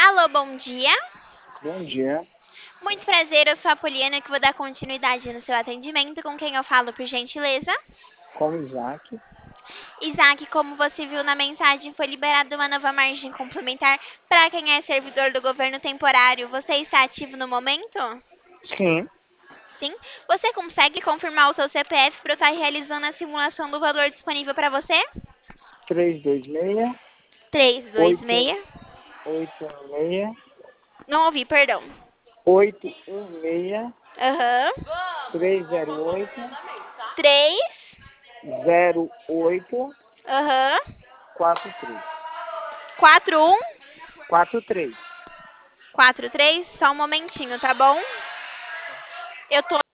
Alô, bom dia. Bom dia, Muito prazer, eu sou a Poliana que vou dar continuidade no seu atendimento. Com quem eu falo, por gentileza? com Isaac. Isaac, como você viu na mensagem, foi liberada uma nova margem complementar para quem é servidor do governo temporário. Você está ativo no momento? Sim, Sim. Você consegue confirmar o seu CPF para eu estar realizando a simulação do valor disponível para você? 326 8 326. 86 Não ouvi, perdão. 816 Aham. 308 3. 08 Aham. 43. 41. 43. 43. Só um momentinho, tá bom? Eu tô